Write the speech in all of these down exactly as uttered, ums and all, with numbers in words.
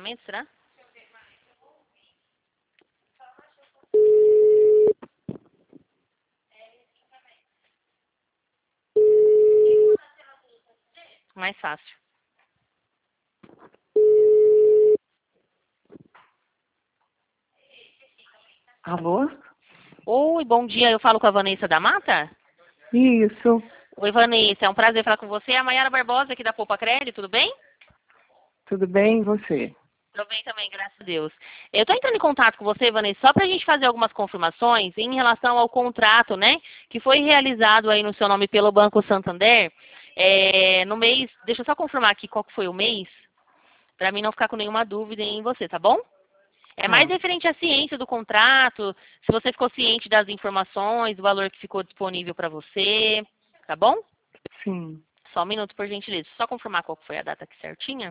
pagamento, será? Mais fácil. Alô? Oi, bom dia. Eu falo com a Vanessa da Mata? Isso. Oi, Vanessa. É um prazer falar com você. É a Mayara Barbosa aqui da Poupa Crédito, tudo bem? Tudo bem, e você? Tudo bem também, graças a Deus. Eu estou entrando em contato com você, Vanessa, só para a gente fazer algumas confirmações em relação ao contrato, né, que foi realizado aí no seu nome pelo Banco Santander, é, no mês, deixa eu só confirmar aqui qual que foi o mês, para mim não ficar com nenhuma dúvida em você, tá bom? É mais Tá. referente à ciência do contrato, se você ficou ciente das informações, o valor que ficou disponível para você, tá bom? Sim. Só um minuto, por gentileza. Só confirmar qual que foi a data aqui certinha.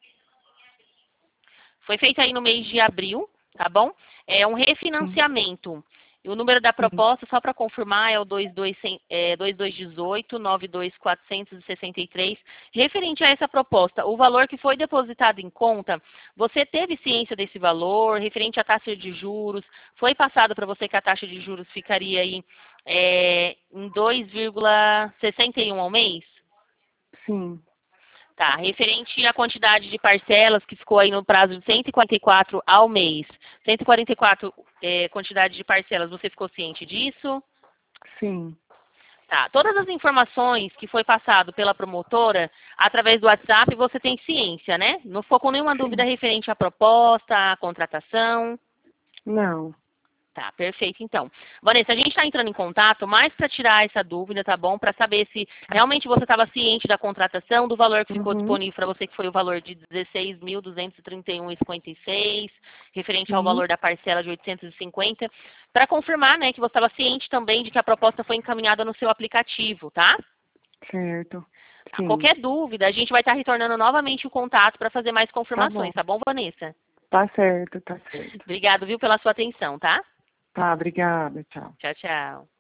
Foi feito aí no mês de abril, tá bom? É um Sim. refinanciamento. E o número da Sim. proposta, só para confirmar, é o dois dois um oito, nove dois quatro seis três. Referente a essa proposta, o valor que foi depositado em conta, você teve ciência desse valor, referente à taxa de juros, foi passado para você que a taxa de juros ficaria aí é, em dois vírgula sessenta e um ao mês? Sim. Tá, referente à quantidade de parcelas que ficou aí no prazo de cento e quarenta e quatro ao mês. cento e quarenta e quatro é, quantidade de parcelas, você ficou ciente disso? Sim. Tá, todas as informações que foi passado pela promotora, através do WhatsApp, você tem ciência, né? Não ficou com nenhuma dúvida Sim. referente à proposta, à contratação? Não. Tá, perfeito então. Vanessa, a gente está entrando em contato mais para tirar essa dúvida, tá bom? Para saber se realmente você estava ciente da contratação, do valor que ficou Uhum. disponível para você, que foi o valor de dezesseis mil duzentos e trinta e um reais e cinquenta e seis centavos, referente ao Sim. valor da parcela de oitocentos e cinquenta, para confirmar, né, que você estava ciente também de que a proposta foi encaminhada no seu aplicativo, tá? Certo. Tá, Sim. qualquer dúvida, a gente vai estar retornando novamente o contato para fazer mais Tá bom. confirmações, tá bom, Vanessa? Tá certo, tá certo. Obrigado, viu, pela sua atenção, tá? Tá, obrigada. Tchau. Tchau, tchau.